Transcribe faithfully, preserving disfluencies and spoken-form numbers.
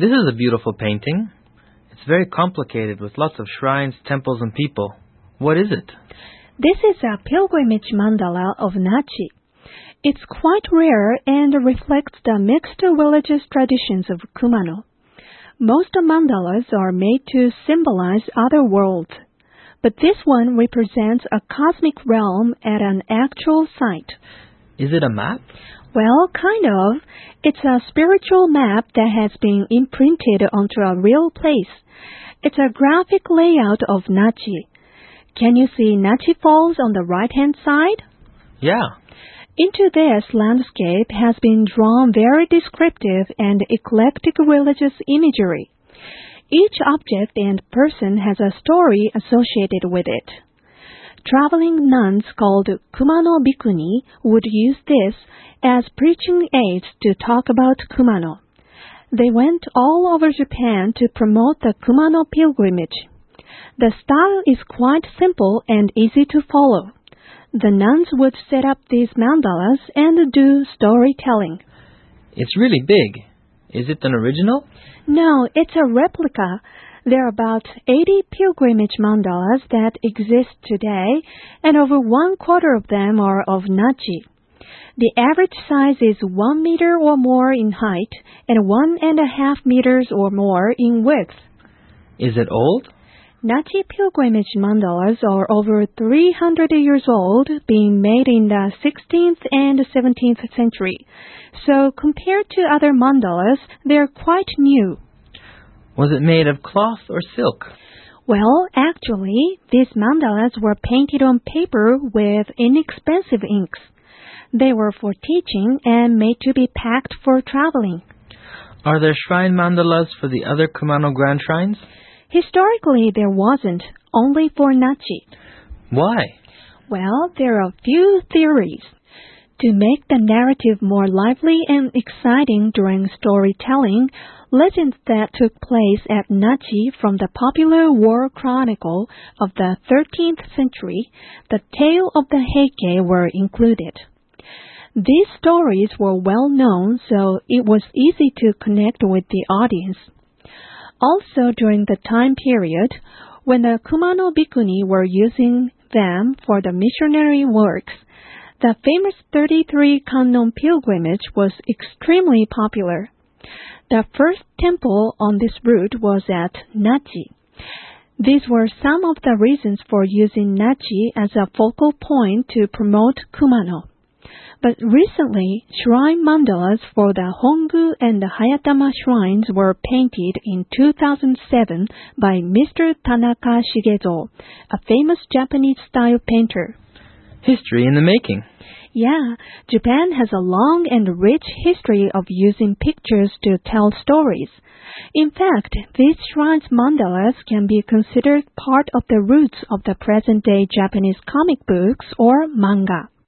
This is a beautiful painting. It's very complicated with lots of shrines, temples, and people. What is it? This is a pilgrimage mandala of Nachi. It's quite rare and reflects the mixed religious traditions of Kumano. Most mandalas are made to symbolize other worlds, but this one represents a cosmic realm at an actual site. Is it a map? Well, kind of. It's a spiritual map that has been imprinted onto a real place. It's a graphic layout of Nachi. Can you see Nachi Falls on the right-hand side? Yeah. Into this landscape has been drawn very descriptive and eclectic religious imagery. Each object and person has a story associated with it. Traveling nuns called Kumano Bikuni would use this as preaching aids to talk about Kumano. They went all over Japan to promote the Kumano pilgrimage. The style is quite simple and easy to follow. The nuns would set up these mandalas and do storytelling. It's really big. Is it an original? No, it's a replica. There are about eighty pilgrimage mandalas that exist today, and over one quarter of them are of Nachi. The average size is one meter or more in height and one and a half meters or more in width. Is it old? Nachi pilgrimage mandalas are over three hundred years old, being made in the sixteenth and seventeenth century. So compared to other mandalas, they're quite new. Was it made of cloth or silk? Well, actually, these mandalas were painted on paper with inexpensive inks. They were for teaching and made to be packed for traveling. Are there shrine mandalas for the other Kumano Grand Shrines? Historically, there wasn't, only for Nachi. Why? Well, there are a few theories. To make the narrative more lively and exciting during storytelling, legends that took place at Nachi from the popular war chronicle of the thirteenth century, the Tale of the Heike, were included. These stories were well known, so it was easy to connect with the audience. Also, during the time period when the Kumano Bikuni were using them for the missionary works, the famous thirty-three Kannon pilgrimage was extremely popular. The first temple on this route was at Nachi. These were some of the reasons for using Nachi as a focal point to promote Kumano. But recently, shrine mandalas for the Hongu and the Hayatama shrines were painted in two thousand seven by Mister Tanaka Shigezo, a famous Japanese-style painter. History in the making. Yeah, Japan has a long and rich history of using pictures to tell stories. In fact, these shrines mandalas can be considered part of the roots of the present-day Japanese comic books or manga.